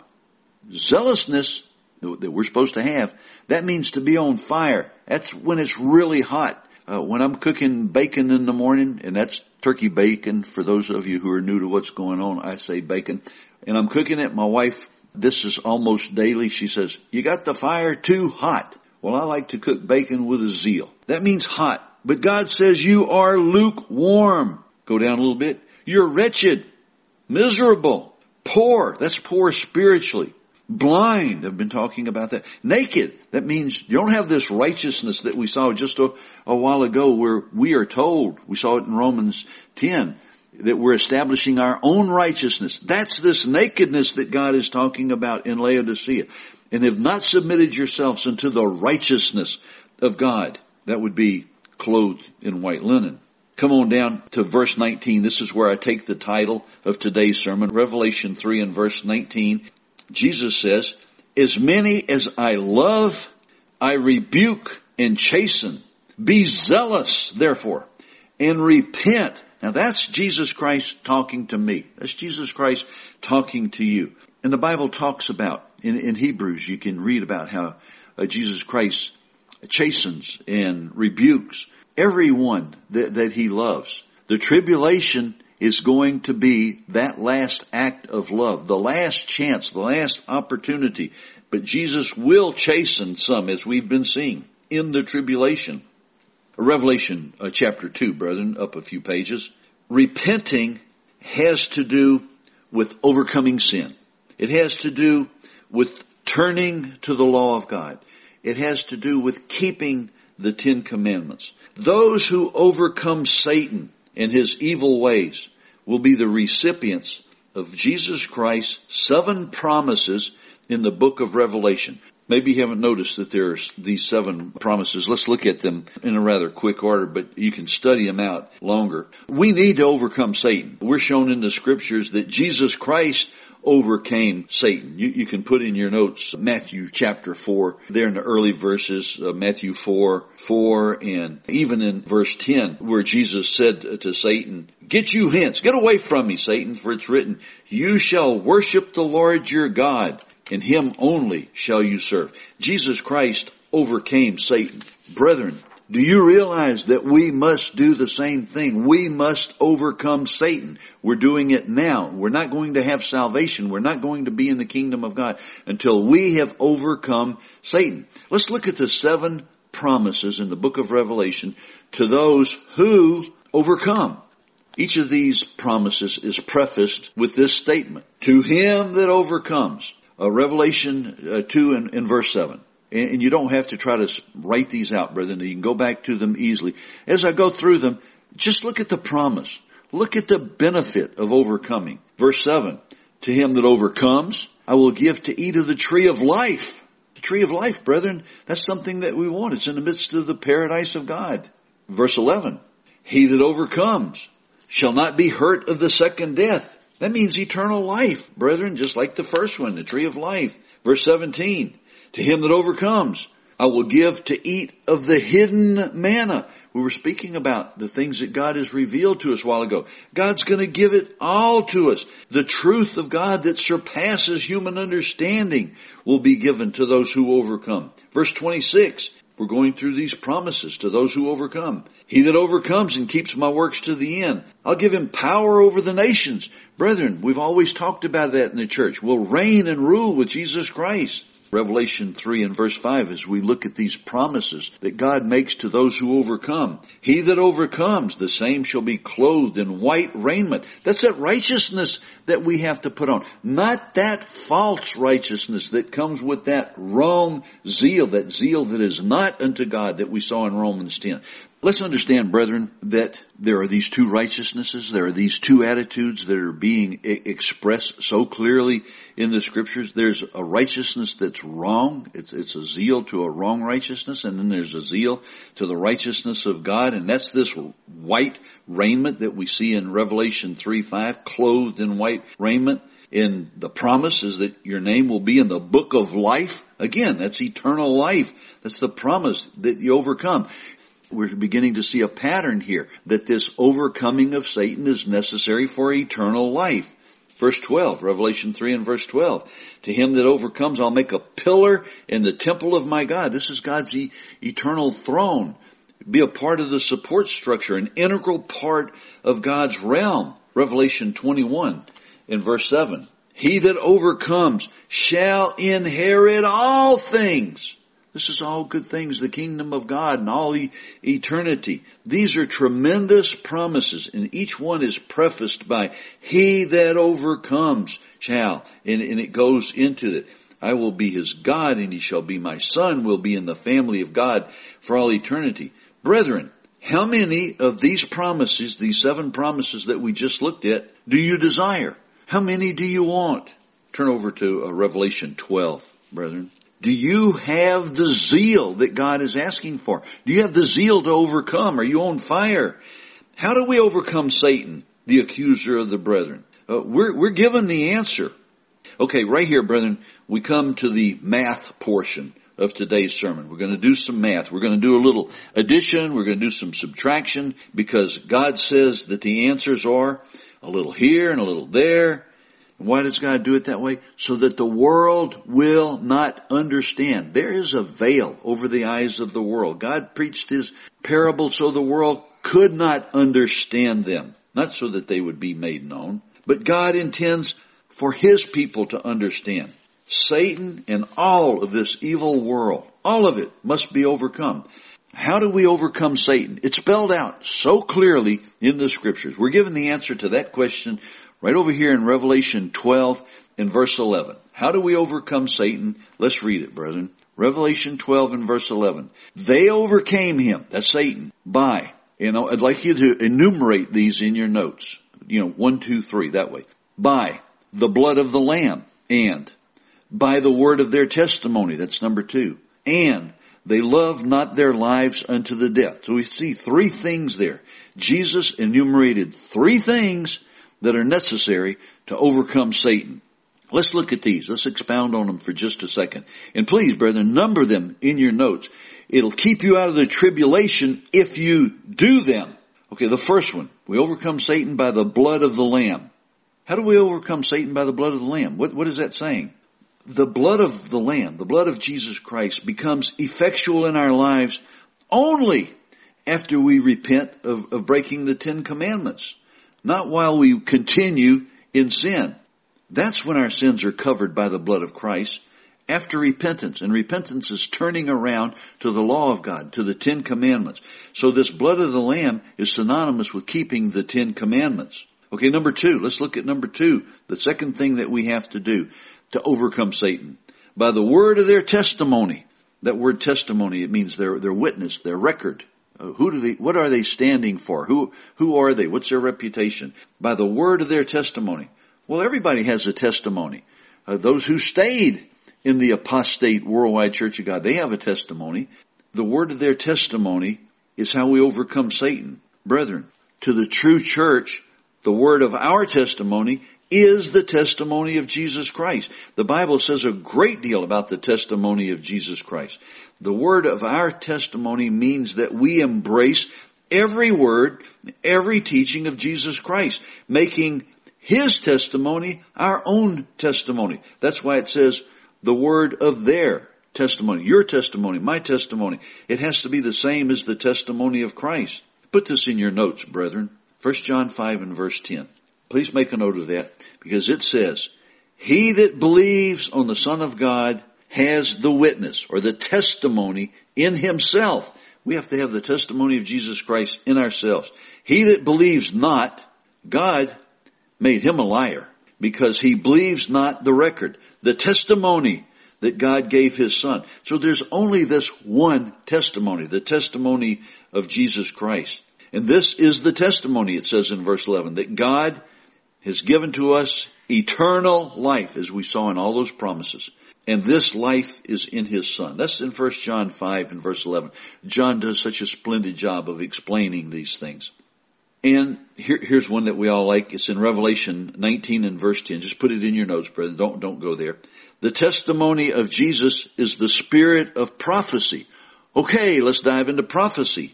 Zealousness that we're supposed to have, that means to be on fire. That's when it's really hot. Uh, when I'm cooking bacon in the morning, and that's turkey bacon, for those of you who are new to what's going on, I say bacon. And I'm cooking it, my wife, this is almost daily, she says, you got the fire too hot. Well, I like to cook bacon with a zeal. That means hot. But God says you are lukewarm. Go down a little bit. You're wretched, miserable, poor. That's poor spiritually. Blind. I've been talking about that. Naked. That means you don't have this righteousness that we saw just a, a while ago where we are told, we saw it in Romans ten, that we're establishing our own righteousness. That's this nakedness that God is talking about in Laodicea. And have not submitted yourselves unto the righteousness of God. That would be clothed in white linen. Come on down to verse nineteen. This is where I take the title of today's sermon. Revelation three and verse nineteen. Jesus says, as many as I love, I rebuke and chasten. Be zealous, therefore, and repent. Now that's Jesus Christ talking to me. That's Jesus Christ talking to you. And the Bible talks about, in, in Hebrews, you can read about how uh, Jesus Christ chastens and rebukes everyone that, that he loves. The tribulation is going to be that last act of love, the last chance, the last opportunity. But Jesus will chasten some, as we've been seeing, in the tribulation. Revelation uh, chapter two, brethren, up a few pages. Repenting has to do with overcoming sin. It has to do with turning to the law of God. It has to do with keeping the Ten Commandments. Those who overcome Satan and his evil ways will be the recipients of Jesus Christ's seven promises in the book of Revelation. Maybe you haven't noticed that there's these seven promises. Let's look at them in a rather quick order, but you can study them out longer. We need to overcome Satan. We're shown in the scriptures that Jesus Christ overcame Satan. You, you can put in your notes Matthew chapter four, there in the early verses, uh, Matthew four, four, and even in verse ten, where Jesus said to Satan, get you hence, get away from me, Satan, for it's written, you shall worship the Lord your God, and him only shall you serve. Jesus Christ overcame Satan. Brethren, do you realize that we must do the same thing? We must overcome Satan. We're doing it now. We're not going to have salvation. We're not going to be in the kingdom of God until we have overcome Satan. Let's look at the seven promises in the book of Revelation to those who overcome. Each of these promises is prefaced with this statement, to him that overcomes. Uh, Revelation uh, two and, and verse seven. And you don't have to try to write these out, brethren. You can go back to them easily. As I go through them, just look at the promise. Look at the benefit of overcoming. Verse seven, to him that overcomes, I will give to eat of the tree of life. The tree of life, brethren, that's something that we want. It's in the midst of the paradise of God. Verse eleven, he that overcomes shall not be hurt of the second death. That means eternal life, brethren, just like the first one, the tree of life. Verse seventeen, to him that overcomes, I will give to eat of the hidden manna. We were speaking about the things that God has revealed to us a while ago. God's going to give it all to us. The truth of God that surpasses human understanding will be given to those who overcome. Verse twenty-six, we're going through these promises to those who overcome. He that overcomes and keeps my works to the end, I'll give him power over the nations. Brethren, we've always talked about that in the church. We'll reign and rule with Jesus Christ. Revelation three and verse five, as we look at these promises that God makes to those who overcome. He that overcomes, the same shall be clothed in white raiment. That's that righteousness that we have to put on. Not that false righteousness that comes with that wrong zeal, that zeal that is not unto God that we saw in Romans ten. Let's understand, brethren, that there are these two righteousnesses. There are these two attitudes that are being I- expressed so clearly in the scriptures. There's a righteousness that's wrong. It's, it's a zeal to a wrong righteousness. And then there's a zeal to the righteousness of God. And that's this white raiment that we see in Revelation three five, clothed in white raiment. In the promise is that your name will be in the book of life. Again, that's eternal life. That's the promise that you overcome. we're beginning to see a pattern here, that this overcoming of Satan is necessary for eternal life. Verse twelve, Revelation three and verse twelve. To him that overcomes, I'll make a pillar in the temple of my God. This is God's e- eternal throne. Be a part of the support structure, an integral part of God's realm. Revelation twenty-one in verse seven. He that overcomes shall inherit all things. This is all good things, the kingdom of God and all e- eternity. These are tremendous promises, and each one is prefaced by, he that overcomes shall. And, and it goes into it. I will be his God, and he shall be my son, will be in the family of God for all eternity. Brethren, how many of these promises, these seven promises that we just looked at, do you desire? How many do you want? Turn over to uh, Revelation twelve, brethren. Do you have the zeal that God is asking for? Do you have the zeal to overcome? Are you on fire? How do we overcome Satan, the accuser of the brethren? Uh, we're, we're given the answer. Okay, right here, brethren, we come to the math portion of today's sermon. We're going to do some math. We're going to do a little addition. We're going to do some subtraction, because God says that the answers are a little here and a little there. Why does God do it that way? So that the world will not understand. There is a veil over the eyes of the world. God preached his parable so the world could not understand them. Not so that they would be made known. But God intends for his people to understand. Satan and all of this evil world, all of it must be overcome. How do we overcome Satan? It's spelled out so clearly in the scriptures. We're given the answer to that question right over here in Revelation twelve and verse eleven. How do we overcome Satan? Let's read it, brethren. Revelation twelve and verse eleven. They overcame him, that's Satan, by, you know, I'd like you to enumerate these in your notes. You know, one, two, three, that way. By the blood of the Lamb, and by the word of their testimony, that's number two. And they loved not their lives unto the death. So we see three things there. Jesus enumerated three things that are necessary to overcome Satan. Let's look at these. Let's expound on them for just a second. And please, brethren, number them in your notes. It'll keep you out of the tribulation if you do them. Okay, the first one. We overcome Satan by the blood of the Lamb. How do we overcome Satan by the blood of the Lamb? What, what is that saying? The blood of the Lamb, the blood of Jesus Christ, becomes effectual in our lives only after we repent of, of breaking the Ten Commandments. Not while we continue in sin. That's when our sins are covered by the blood of Christ, after repentance. And repentance is turning around to the law of God, to the Ten Commandments. So this blood of the Lamb is synonymous with keeping the Ten Commandments. Okay, number two. Let's look at number two. The second thing that we have to do to overcome Satan. By the word of their testimony. That word testimony, it means their, their witness, their record. Uh, who do they, what are they standing for? Who, who are they? What's their reputation? By the word of their testimony. Well, everybody has a testimony. Uh, those who stayed in the apostate worldwide church of God, they have a testimony. The word of their testimony is how we overcome Satan. Brethren, to the true church, the word of our testimony is the testimony of Jesus Christ. The Bible says a great deal about the testimony of Jesus Christ. The word of our testimony means that we embrace every word, every teaching of Jesus Christ, making his testimony our own testimony. That's why it says the word of their testimony, your testimony, my testimony. It has to be the same as the testimony of Christ. Put this in your notes, brethren. First John five and verse ten. Please make a note of that, because it says, he that believes on the Son of God has the witness or the testimony in himself. We have to have the testimony of Jesus Christ in ourselves. He that believes not, God made him a liar, because he believes not the record, the testimony that God gave his Son. So there's only this one testimony, the testimony of Jesus Christ. And this is the testimony, it says in verse eleven, that God has given to us eternal life, as we saw in all those promises. And this life is in his Son. That's in First John five and verse eleven. John does such a splendid job of explaining these things. And here, here's one that we all like. It's in Revelation nineteen and verse ten. Just put it in your notes, brother. Don't, don't go there. The testimony of Jesus is the spirit of prophecy. Okay, let's dive into prophecy.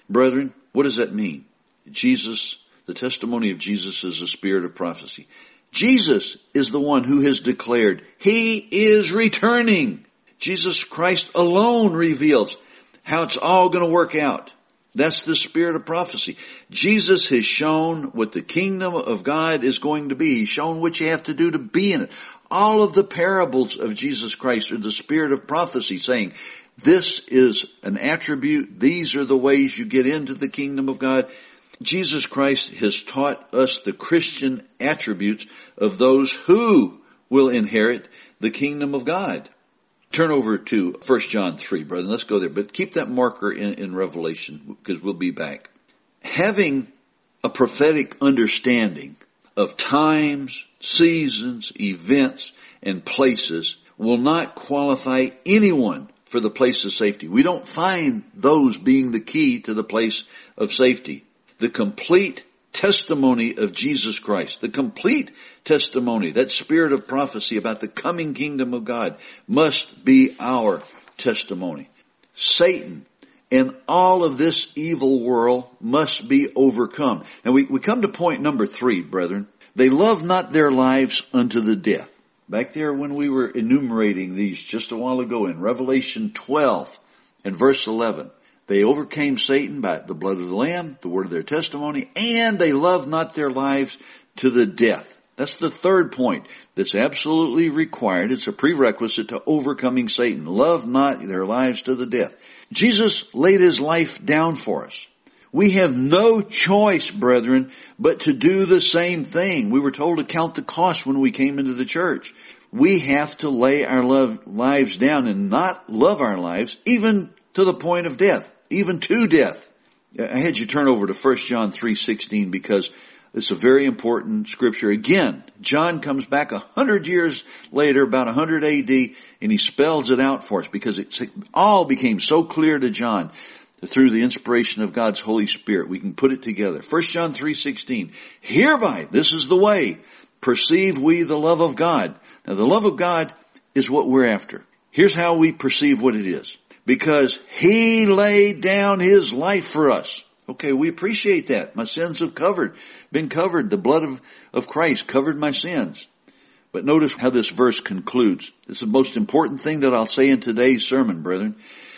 Brethren, what does that mean? Jesus, the testimony of Jesus is the spirit of prophecy. Jesus is the one who has declared He is returning. Jesus Christ alone reveals how it's all going to work out. That's the spirit of prophecy. Jesus has shown what the kingdom of God is going to be. He's shown what you have to do to be in it. All of the parables of Jesus Christ are the spirit of prophecy, saying this is an attribute. These are the ways you get into the kingdom of God. Jesus Christ has taught us the Christian attributes of those who will inherit the kingdom of God. Turn over to First John three, brother. Let's go there. But keep that marker in, in Revelation, because we'll be back. Having a prophetic understanding of times, seasons, events, and places will not qualify anyone for the place of safety. We don't find those being the key to the place of safety. The complete testimony of Jesus Christ, the complete testimony, that spirit of prophecy about the coming kingdom of God must be our testimony. Satan and all of this evil world must be overcome. And we, we come to point number three, brethren. They love not their lives unto the death. Back there when we were enumerating these just a while ago in Revelation twelve and verse eleven, they overcame Satan by the blood of the Lamb, the word of their testimony, and they love not their lives to the death. That's the third point that's absolutely required. It's a prerequisite to overcoming Satan. Love not their lives to the death. Jesus laid His life down for us. We have no choice, brethren, but to do the same thing. We were told to count the cost when we came into the church. We have to lay our love, lives down and not love our lives, even to the point of death, even to death. I had you turn over to First John three sixteen because it's a very important scripture. Again, John comes back a hundred years later, about one hundred A D, and he spells it out for us because it all became so clear to John that through the inspiration of God's Holy Spirit, we can put it together. First John three sixteen, hereby, this is the way, perceive we the love of God. Now the love of God is what we're after. Here's how we perceive what it is. Because He laid down His life for us. Okay, we appreciate that. My sins have covered, been covered. The blood of, of Christ covered my sins. But notice how this verse concludes. It's the most important thing that I'll say in today's sermon, brethren.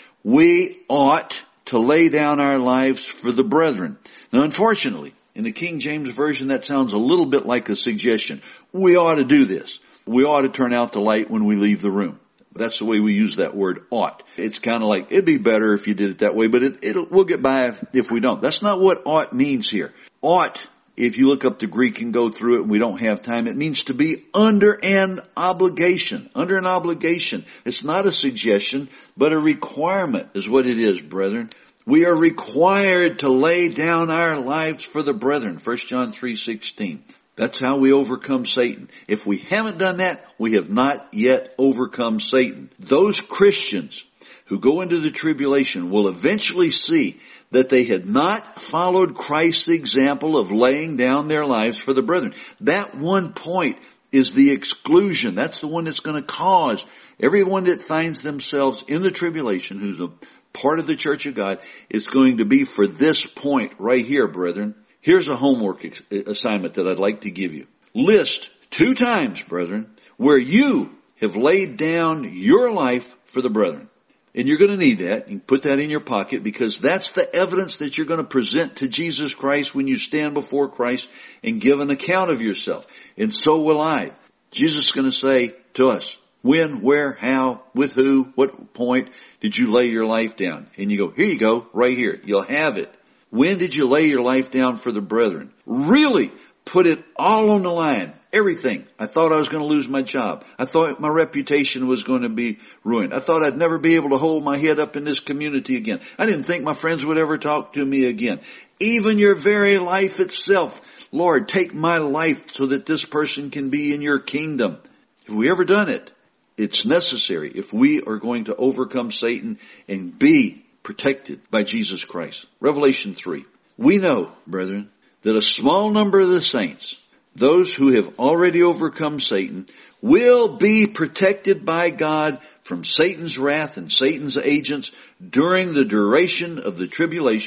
We ought to lay down our lives for the brethren. Now, unfortunately, in the King James Version, that sounds a little bit like a suggestion. We ought to do this. We ought to turn out the light when we leave the room. That's the way we use that word ought. It's kind of like, it'd be better if you did it that way, but it, it'll, we'll get by if, if we don't. That's not what ought means here. Ought, if you look up the Greek and go through it and we don't have time, it means to be under an obligation. Under an obligation. It's not a suggestion, but a requirement is what it is, brethren. We are required to lay down our lives for the brethren. First John three sixteen. That's how we overcome Satan. If we haven't done that, we have not yet overcome Satan. Those Christians who go into the tribulation will eventually see that they had not followed Christ's example of laying down their lives for the brethren. That one point is the exclusion. That's the one that's going to cause everyone that finds themselves in the tribulation, who's a part of the church of God, is going to be for this point right here, brethren. Here's a homework ex- assignment that I'd like to give you. List two times, brethren, where you have laid down your life for the brethren. And you're going to need that. You can put that in your pocket because that's the evidence that you're going to present to Jesus Christ when you stand before Christ and give an account of yourself. And so will I. Jesus is going to say to us, when, where, how, with who, what point did you lay your life down? And you go, here you go, right here. You'll have it. When did you lay your life down for the brethren? Really put it all on the line. Everything. I thought I was going to lose my job. I thought my reputation was going to be ruined. I thought I'd never be able to hold my head up in this community again. I didn't think my friends would ever talk to me again. Even your very life itself. Lord, take my life so that this person can be in your kingdom. Have we ever done it? It's necessary if we are going to overcome Satan and be protected by Jesus Christ. Revelation three. We know, brethren, that a small number of the saints, those who have already overcome Satan, will be protected by God from Satan's wrath and Satan's agents during the duration of the tribulation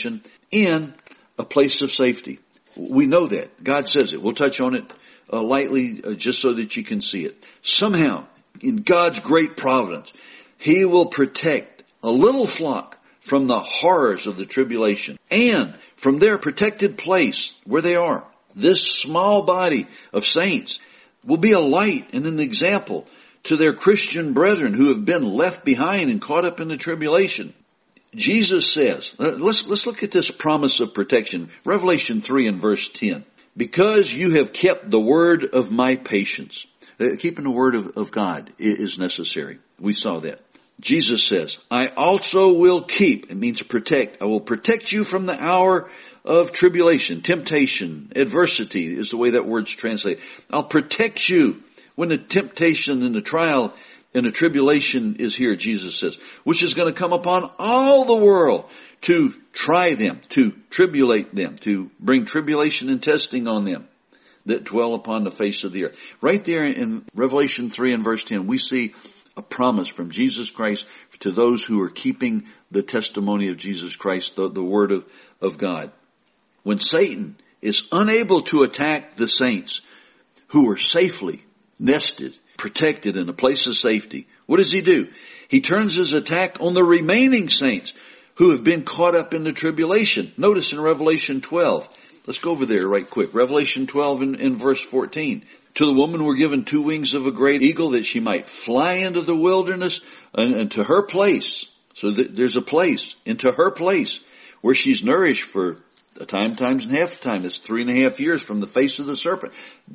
in a place of safety. We know that. God says it. We'll touch on it uh, lightly uh, just so that you can see it. Somehow, in God's great providence, He will protect a little flock from the horrors of the tribulation and from their protected place where they are. This small body of saints will be a light and an example to their Christian brethren who have been left behind and caught up in the tribulation. Jesus says, let's, let's look at this promise of protection. Revelation three and verse ten. Because you have kept the word of my patience. Keeping the word of, of God is necessary. We saw that. Jesus says, I also will keep, it means protect. I will protect you from the hour of tribulation, temptation, adversity is the way that word's translated. I'll protect you when the temptation and the trial and the tribulation is here, Jesus says, which is going to come upon all the world to try them, to tribulate them, to bring tribulation and testing on them that dwell upon the face of the earth. Right there in Revelation three and verse ten, we see a promise from Jesus Christ to those who are keeping the testimony of Jesus Christ, the, the word of, of God. When Satan is unable to attack the saints who are safely nested, protected in a place of safety, what does he do? He turns his attack on the remaining saints who have been caught up in the tribulation. Notice in Revelation twelve. Let's go over there right quick. Revelation twelve in, in verse fourteen. To the woman were given two wings of a great eagle that she might fly into the wilderness and, and to her place. So th- there's a place, into her place where she's nourished for a time, times and half time. It's three and a half years from the face of the serpent.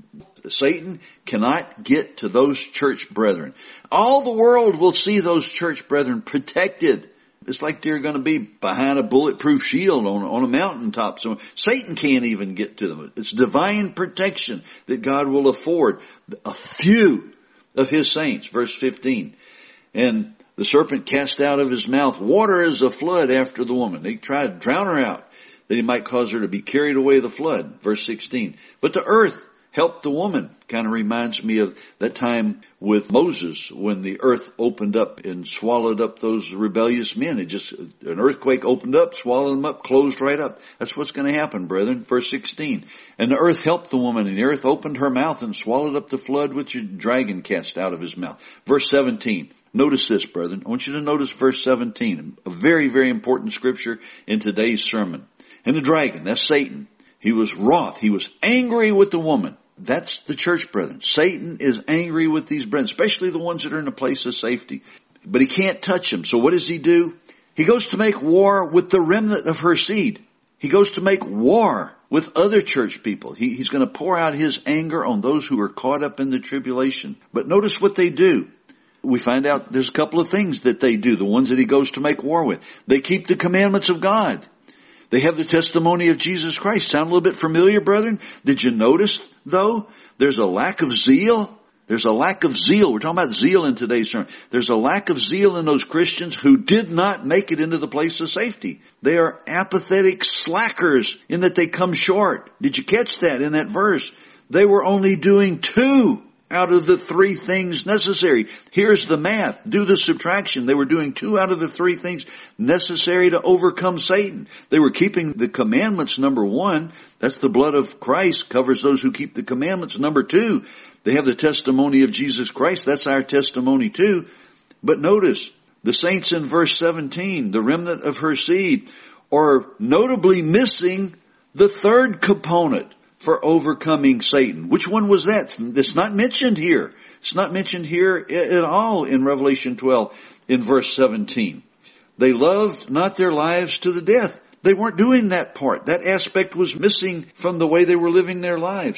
Satan cannot get to those church brethren. All the world will see those church brethren protected. It's like they're going to be behind a bulletproof shield on, on a mountaintop. So Satan can't even get to them. It's divine protection that God will afford a few of His saints. Verse fifteen. And the serpent cast out of his mouth water as a flood after the woman. They tried to drown her out, that he might cause her to be carried away the flood. Verse sixteen. But the earth helped the woman. Kind of reminds me of that time with Moses when the earth opened up and swallowed up those rebellious men. It just, an earthquake opened up, swallowed them up, closed right up. That's what's going to happen, brethren. Verse sixteen. And the earth helped the woman, and the earth opened her mouth and swallowed up the flood which the dragon cast out of his mouth. Verse seventeen. Notice this, brethren. I want you to notice verse seventeen. A very, very important scripture in today's sermon. And the dragon, that's Satan. He was wroth. He was angry with the woman. That's the church brethren. Satan is angry with these brethren, especially the ones that are in a place of safety. But he can't touch them. So what does he do? He goes to make war with the remnant of her seed. He goes to make war with other church people. He, he's going to pour out his anger on those who are caught up in the tribulation. But notice what they do. We find out there's a couple of things that they do, the ones that he goes to make war with. They keep the commandments of God. They have the testimony of Jesus Christ. Sound a little bit familiar, brethren? Did you notice, though, there's a lack of zeal? There's a lack of zeal. We're talking about zeal in today's sermon. There's a lack of zeal in those Christians who did not make it into the place of safety. They are apathetic slackers in that they come short. Did you catch that in that verse? They were only doing two out of the three things necessary. Here's the math. Do the subtraction. They were doing two out of the three things necessary to overcome Satan. They were keeping the commandments, number one. That's the blood of Christ covers those who keep the commandments. Number two, they have the testimony of Jesus Christ. That's our testimony too. But notice, the saints in verse seventeen, the remnant of her seed, are notably missing the third component for overcoming Satan. Which one was that? It's not mentioned here. It's not mentioned here at all in Revelation twelve in verse seventeen. They loved not their lives to the death. They weren't doing that part. That aspect was missing from the way they were living their lives.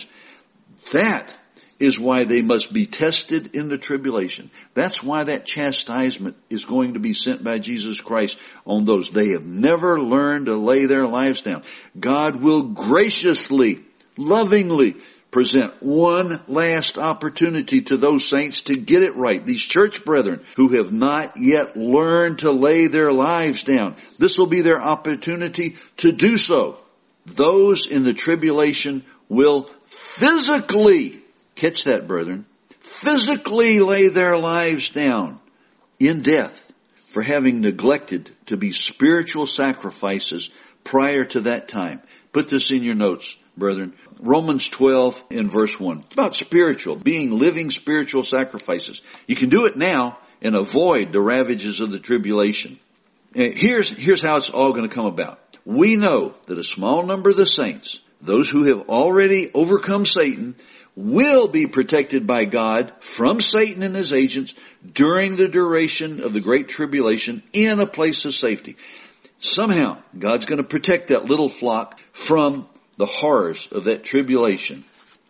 That is why they must be tested in the tribulation. That's why that chastisement is going to be sent by Jesus Christ on those. They have never learned to lay their lives down. God will graciously, lovingly present one last opportunity to those saints to get it right. These church brethren who have not yet learned to lay their lives down. This will be their opportunity to do so. Those in the tribulation will physically, catch that, brethren, physically lay their lives down in death for having neglected to be spiritual sacrifices prior to that time. Put this in your notes, brethren. Romans twelve in verse one. It's about spiritual, being living spiritual sacrifices. You can do it now and avoid the ravages of the tribulation. And here's, here's how it's all going to come about. We know that a small number of the saints, those who have already overcome Satan, will be protected by God from Satan and his agents during the duration of the Great Tribulation in a place of safety. Somehow, God's going to protect that little flock from the horrors of that tribulation.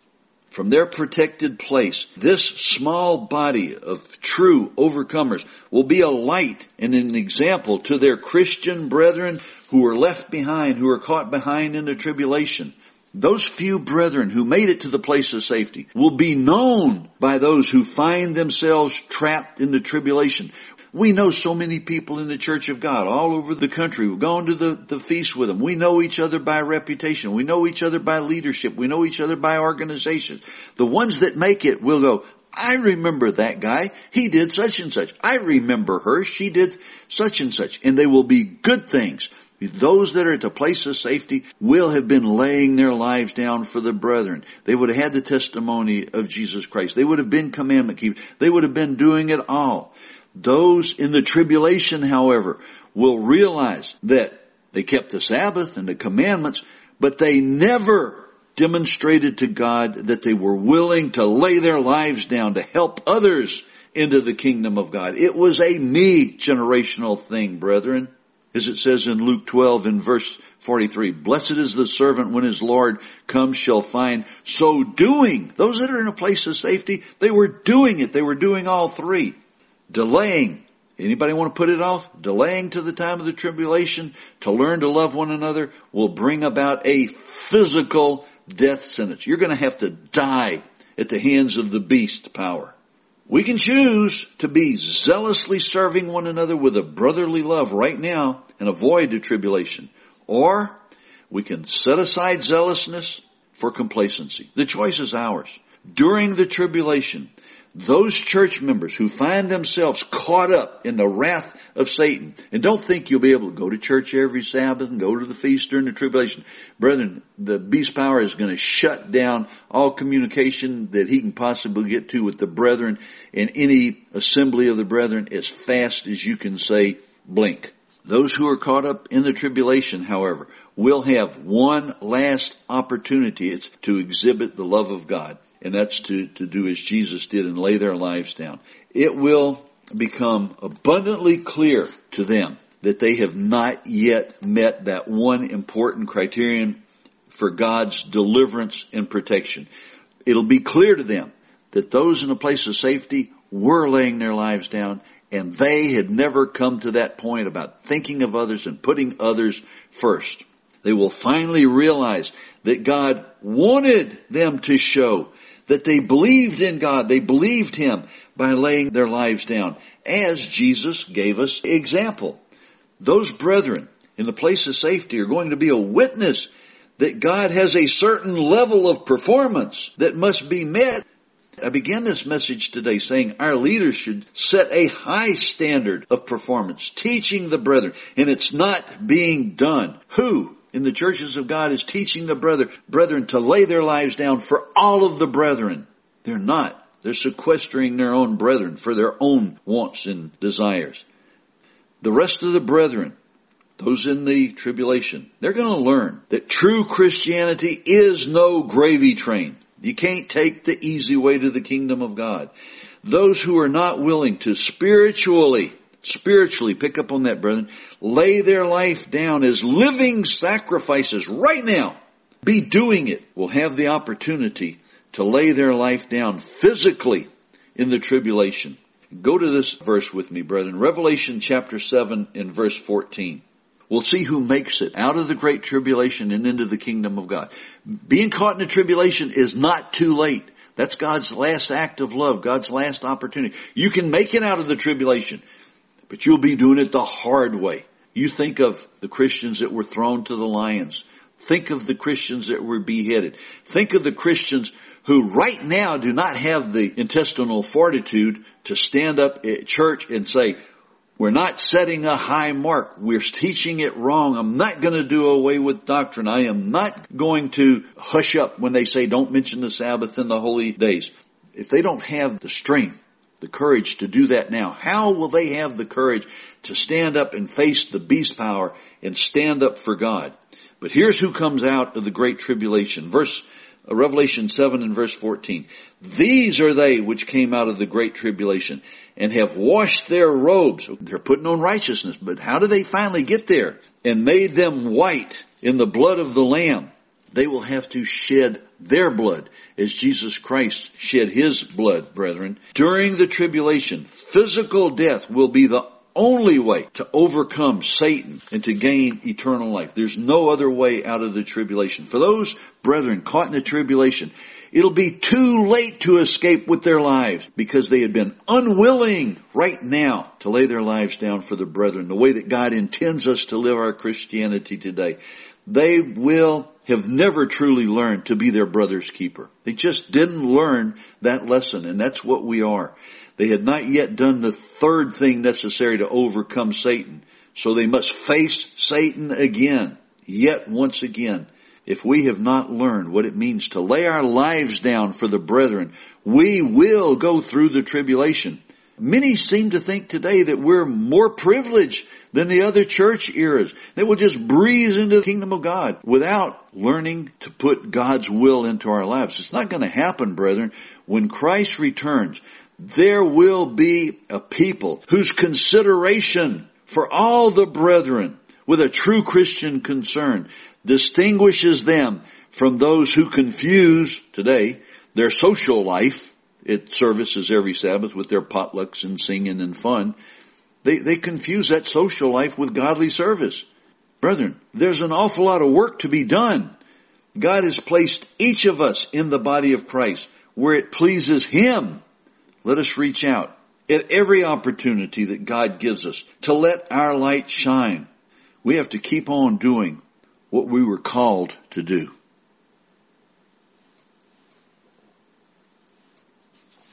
From their protected place, this small body of true overcomers will be a light and an example to their Christian brethren who are left behind, who are caught behind in the tribulation. Those few brethren who made it to the place of safety will be known by those who find themselves trapped in the tribulation. We know so many people in the Church of God all over the country. We've gone to the, the feast with them. We know each other by reputation. We know each other by leadership. We know each other by organization. The ones that make it will go, I remember that guy. He did such and such. I remember her. She did such and such. And they will be good things. Those that are at the place of safety will have been laying their lives down for the brethren. They would have had the testimony of Jesus Christ. They would have been commandment keepers. They would have been doing it all. Those in the tribulation, however, will realize that they kept the Sabbath and the commandments, but they never demonstrated to God that they were willing to lay their lives down to help others into the kingdom of God. It was a me generational thing, brethren. As it says in Luke twelve in verse forty-three, blessed is the servant when his Lord comes shall find so doing. Those that are in a place of safety, they were doing it. They were doing all three. Delaying. Anybody want to put it off? Delaying to the time of the tribulation to learn to love one another will bring about a physical death sentence. You're going to have to die at the hands of the beast power. We can choose to be zealously serving one another with a brotherly love right now and avoid the tribulation. Or we can set aside zealousness for complacency. The choice is ours. During the tribulation, those church members who find themselves caught up in the wrath of Satan, and don't think you'll be able to go to church every Sabbath and go to the feast during the tribulation. Brethren, the beast power is going to shut down all communication that he can possibly get to with the brethren in any assembly of the brethren as fast as you can say blink. Those who are caught up in the tribulation, however, will have one last opportunity. It's to exhibit the love of God. And that's to, to do as Jesus did and lay their lives down. It will become abundantly clear to them that they have not yet met that one important criterion for God's deliverance and protection. It'll be clear to them that those in a place of safety were laying their lives down, and they had never come to that point about thinking of others and putting others first. They will finally realize that God wanted them to show that they believed in God. They believed Him by laying their lives down, as Jesus gave us example. Those brethren in the place of safety are going to be a witness that God has a certain level of performance that must be met. I began this message today saying our leaders should set a high standard of performance, teaching the brethren, and it's not being done. Who in the churches of God is teaching the brother, brethren to lay their lives down for all of the brethren? They're not. They're sequestering their own brethren for their own wants and desires. The rest of the brethren, those in the tribulation, they're going to learn that true Christianity is no gravy train. You can't take the easy way to the kingdom of God. Those who are not willing to spiritually Spiritually, pick up on that, brethren, lay their life down as living sacrifices right now. Be doing it. Will have the opportunity to lay their life down physically in the tribulation. Go to this verse with me, brethren. Revelation chapter seven and verse fourteen. We'll see who makes it out of the great tribulation and into the kingdom of God. Being caught in the tribulation is not too late. That's God's last act of love, God's last opportunity. You can make it out of the tribulation, but you'll be doing it the hard way. You think of the Christians that were thrown to the lions. Think of the Christians that were beheaded. Think of the Christians who right now do not have the intestinal fortitude to stand up at church and say, We're not setting a high mark. We're teaching it wrong. I'm not going to do away with doctrine. I am not going to hush up when they say don't mention the Sabbath and the holy days. If they don't have the strength, the courage to do that now, how will they have the courage to stand up and face the beast power and stand up for God? But here's who comes out of the great tribulation. Verse uh, Revelation seven and verse fourteen. These are they which came out of the great tribulation and have washed their robes. They're putting on righteousness, but how do they finally get there? And made them white in the blood of the Lamb. They will have to shed their blood as Jesus Christ shed his blood, brethren. During the tribulation, physical death will be the only way to overcome Satan and to gain eternal life. There's no other way out of the tribulation. For those brethren caught in the tribulation, it'll be too late to escape with their lives because they had been unwilling right now to lay their lives down for the brethren, the way that God intends us to live our Christianity today. They will have never truly learned to be their brother's keeper. They just didn't learn that lesson, and that's what we are. They had not yet done the third thing necessary to overcome Satan. So they must face Satan again, yet once again. If we have not learned what it means to lay our lives down for the brethren, we will go through the tribulation. Many seem to think today that we're more privileged than the other church eras, that we'll just breeze into the kingdom of God without learning to put God's will into our lives. It's not going to happen, brethren. When Christ returns, there will be a people whose consideration for all the brethren with a true Christian concern distinguishes them from those who confuse today their social life at services every Sabbath with their potlucks and singing and fun. They, they confuse that social life with godly service. Brethren, there's an awful lot of work to be done. God has placed each of us in the body of Christ where it pleases Him. Let us reach out at every opportunity that God gives us to let our light shine. We have to keep on doing what we were called to do.